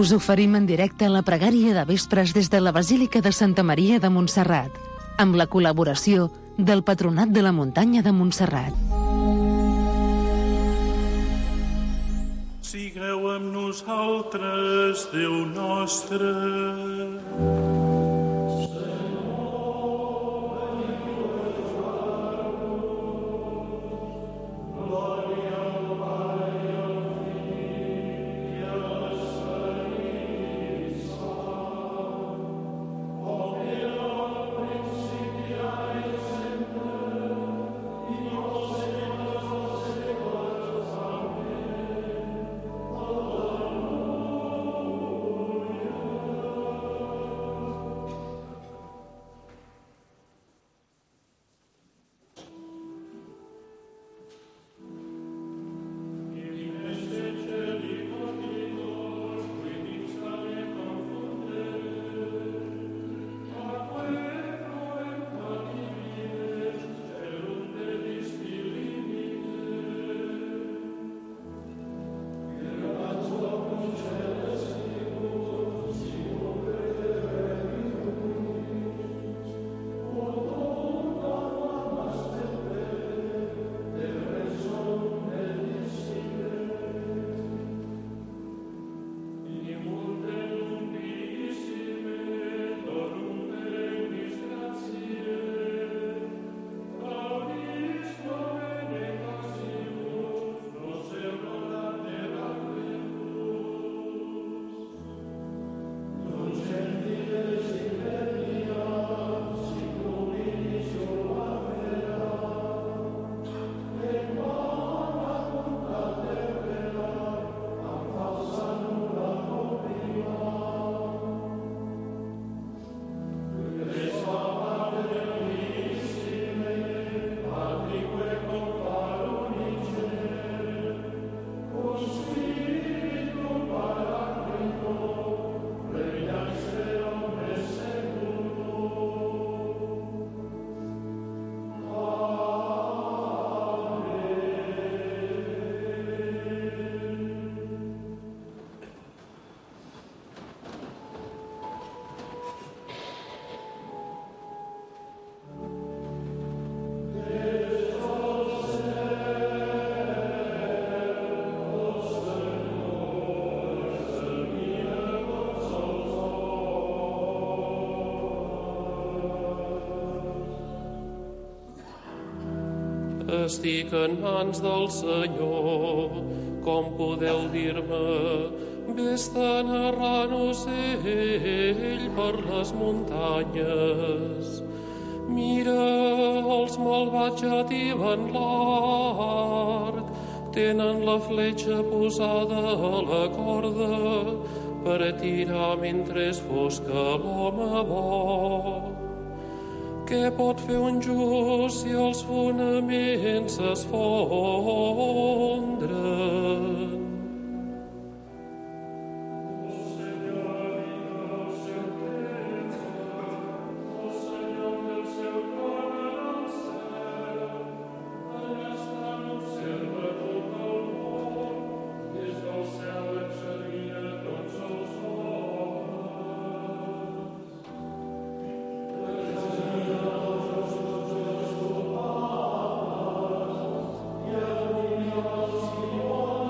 Us oferim en directe la pregària de vespres des de la Basílica de Santa Maria de Montserrat, amb la col·laboració del Patronat de la Muntanya de Montserrat. Sigueu amb nosaltres, Déu nostre. Estic en mans del Senyor, com podeu dir-me, vés-te narrant ocell per les muntanyes. Mira, els malvats ja tiben l'arc, tenen la fletxa posada a la corda per tirar mentre és fosca l'home bo. Què pot fer un just si els fonaments s'esfondren? Oh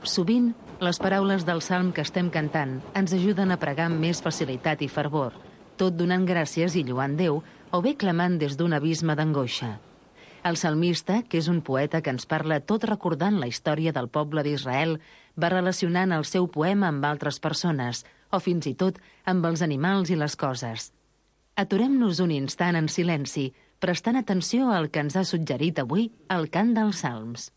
Sovint, les paraules del salm que estem cantant ens ajuden a pregar amb més facilitat i fervor, tot donant gràcies i lloant Déu, o bé clamant des d'un abisme d'angoixa. El salmista, que és un poeta que ens parla tot recordant la història del poble d'Israel, va relacionant el seu poema amb altres persones, o fins i tot amb els animals i les coses. Aturem-nos un instant en silenci, prestant atenció al que ens ha suggerit avui el cant dels salms.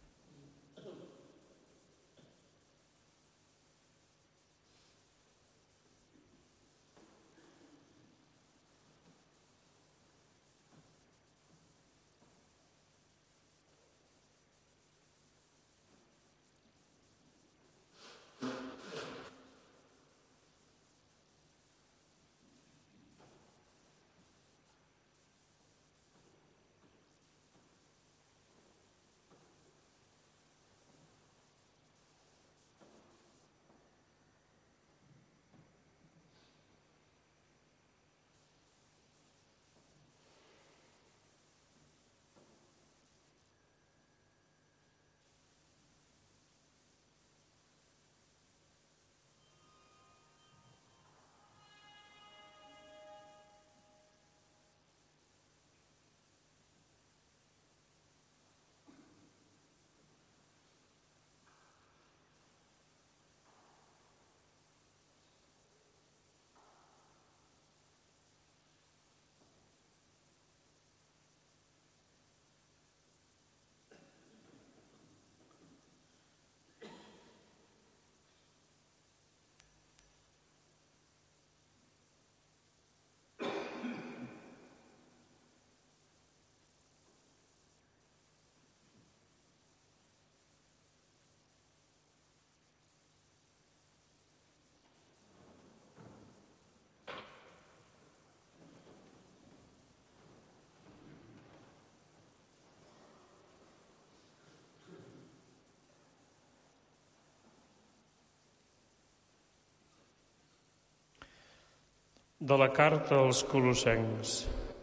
De la carta als Colossencs.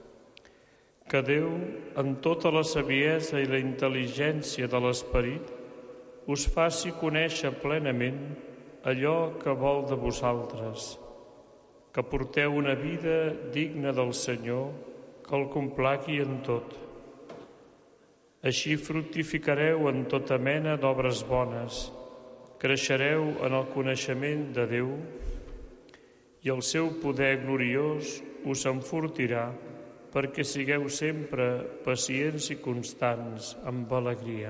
Que Déu, en tota la saviesa i la intel·ligència de l'Esperit, us faci conèixer plenament allò que vol de vosaltres, que porteu una vida digna del Senyor, que el complaqui en tot. Així fructificareu en tota mena d'obres bones, creixereu en el coneixement de Déu, i el seu poder gloriós us enfortirà perquè sigueu sempre pacients i constants amb alegria.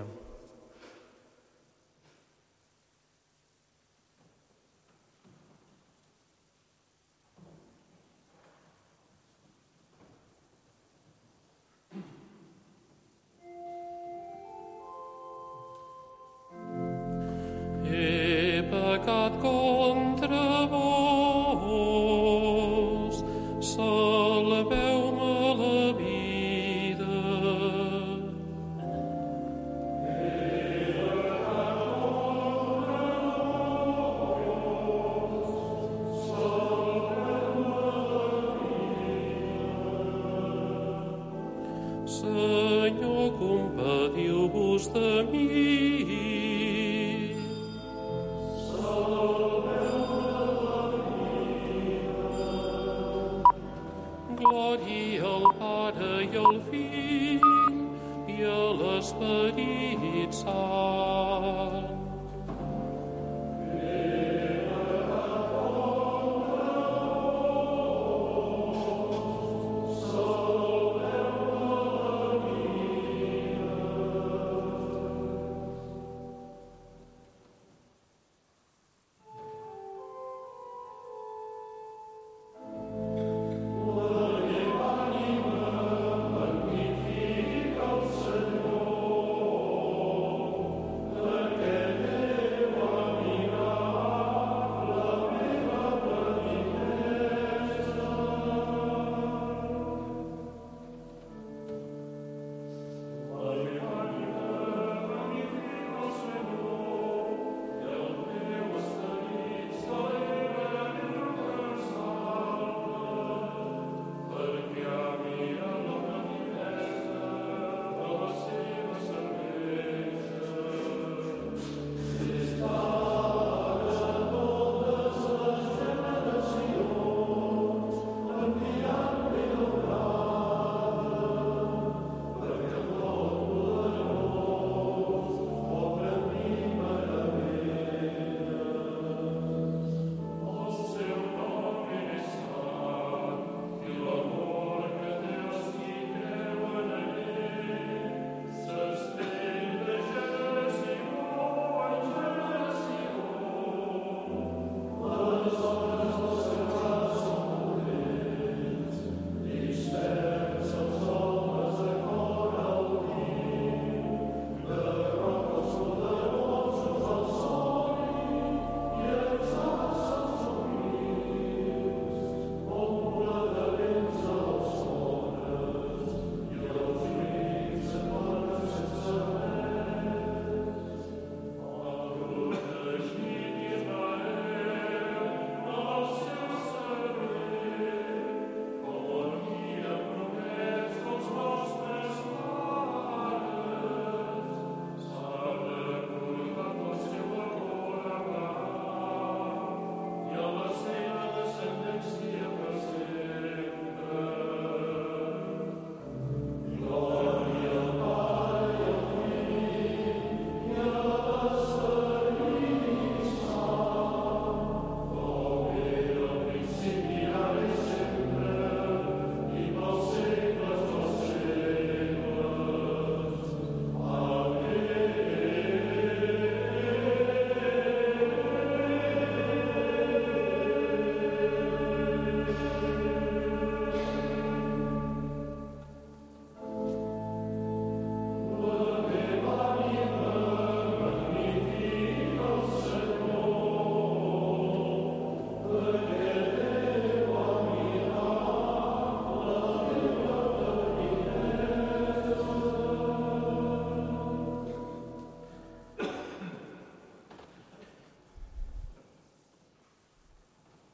He pecat contra vos, salveu-me la vida. He pecat contra vos, salveu-me la vida. Senyor, compadiu-vos de mi. Glòria al Pare i al Fill i a l'Esperit Sant.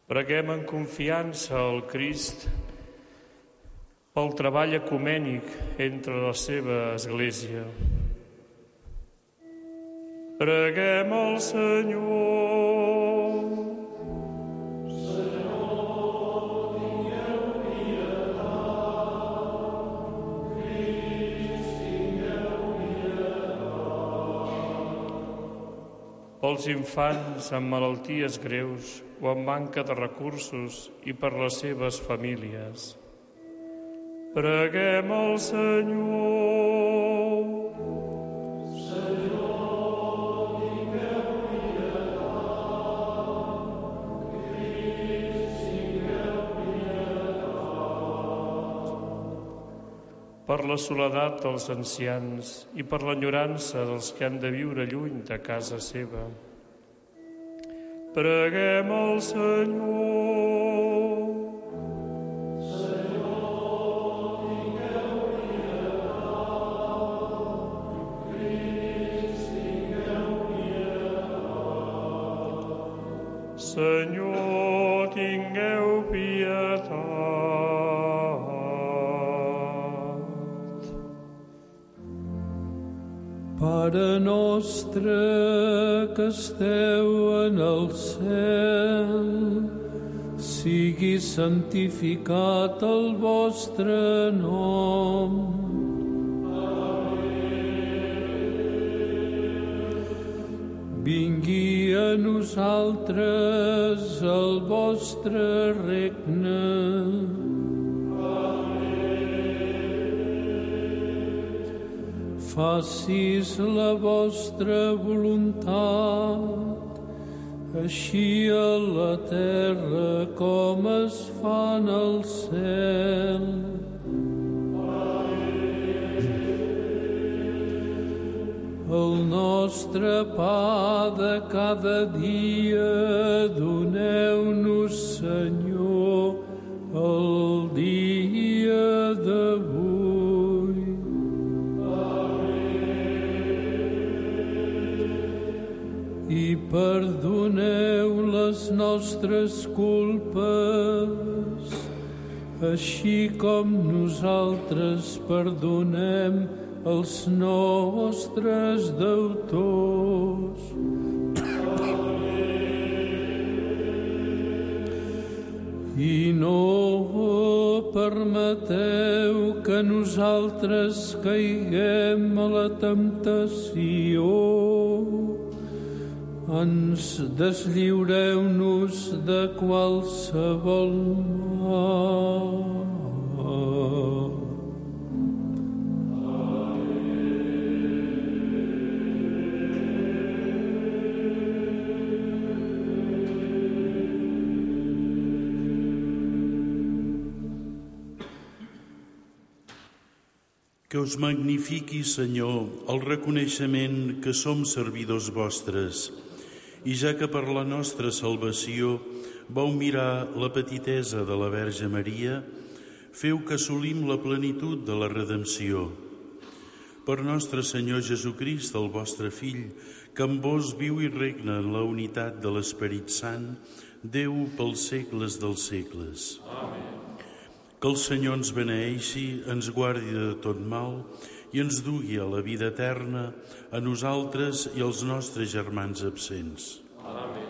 Preguem en confiança al Crist pel treball ecumènic entre la seva Església. Preguem al Senyor. Senyor, tingueu pietat. Crist, tingueu pietat. Pels infants amb malalties greus o amb manca de recursos i per les seves famílies. Preguem al Senyor. Senyor, tingueu pietat. Crist, tingueu pietat. Per la soledat dels ancians i per l'enyorança dels que han de viure lluny de casa seva. Preguem al Senyor. Senyor, tingueu pietat. Pare nostre que esteu en el cel, sigui santificat el vostre nom. Vingui a nosaltres el vostre regne. Facis la vostra voluntat, així a la terra com es fa en el cel. El nostre pa de cada dia doneu-nos, Senyor, el dia d'avui. I perdoneu les nostres culpes, així com nosaltres perdonem els nostres deutors. I no permeteu que nosaltres caiguem a la temptació. Ens deslliureu-nos de qualsevol mal. Que us magnifiqui, Senyor, el reconeixement que som servidors vostres, i ja que per la nostra salvació vau mirar la petitesa de la Verge Maria, feu que assolim la plenitud de la redempció. Per nostre Senyor Jesucrist, el vostre Fill, que amb vos viu i regna en la unitat de l'Esperit Sant, Déu pels segles dels segles. Amén. Que el Senyor ens beneeixi, ens guardi de tot mal i ens dugui a la vida eterna, a nosaltres i als nostres germans absents. Amén.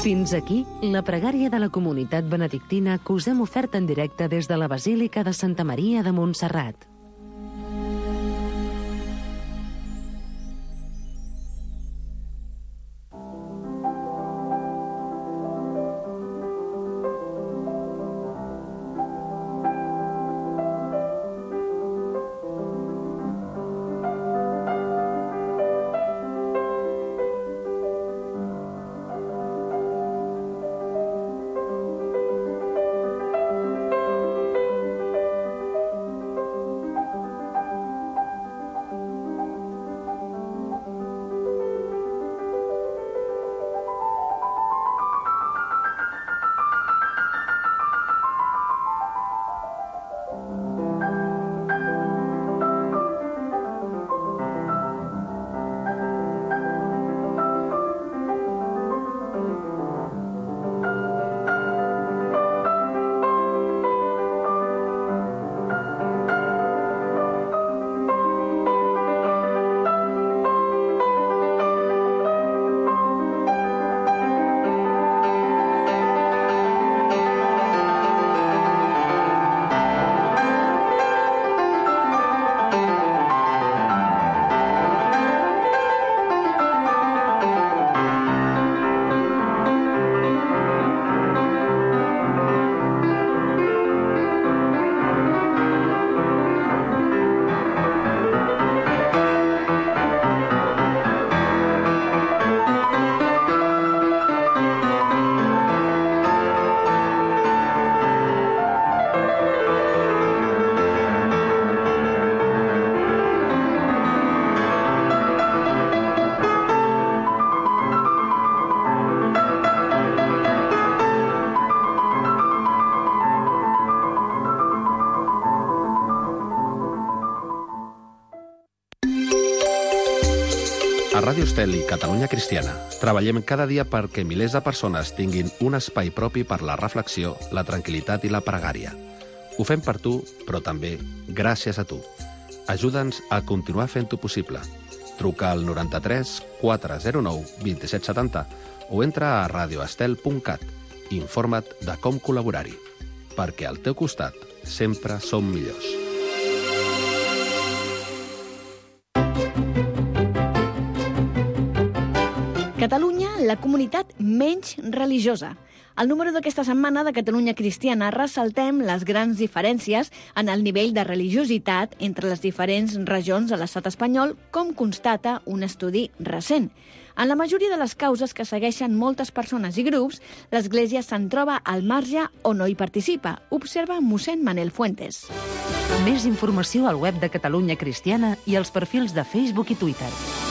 Fins aquí la pregària de la comunitat benedictina que us hem ofert en directe des de la Basílica de Santa Maria de Montserrat. A Ràdio Estel i Catalunya Cristiana treballem cada dia perquè milers de persones tinguin un espai propi per la reflexió, la tranquil·litat i la pregària. Ho fem per tu, però també gràcies a tu. Ajuda'ns a continuar fent-ho possible. Truca al 93 409 2770 o entra a radioestel.cat. Informa't de com col·laborar-hi. Perquè al teu costat sempre som millors. Catalunya, la comunitat menys religiosa. Al número d'aquesta setmana de Catalunya Cristiana ressaltem les grans diferències en el nivell de religiositat entre les diferents regions de l'estat espanyol, com constata un estudi recent. En la majoria de les causes que segueixen moltes persones i grups, l'Església se'n troba al marge o no hi participa, observa mossèn Manel Fuentes. Més informació al web de Catalunya Cristiana i als perfils de Facebook i Twitter.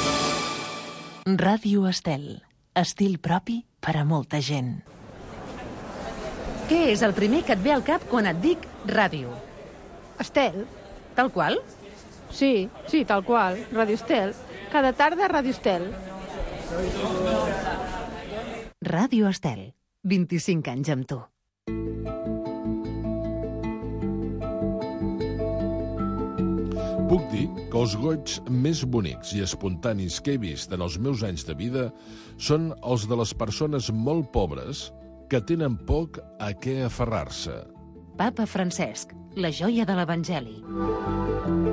Ràdio Estel. Estil propi per a molta gent. Què és el primer que et ve al cap quan et dic ràdio? Estel. Tal qual? Sí, tal qual. Ràdio Estel. Cada tarda Ràdio Estel. Ràdio Estel. 25 anys amb tu. Puc dir que els goigs més bonics i espontanis que he vist en els meus anys de vida són els de les persones molt pobres que tenen poc a què aferrar-se. Papa Francesc, la joia de l'Evangeli.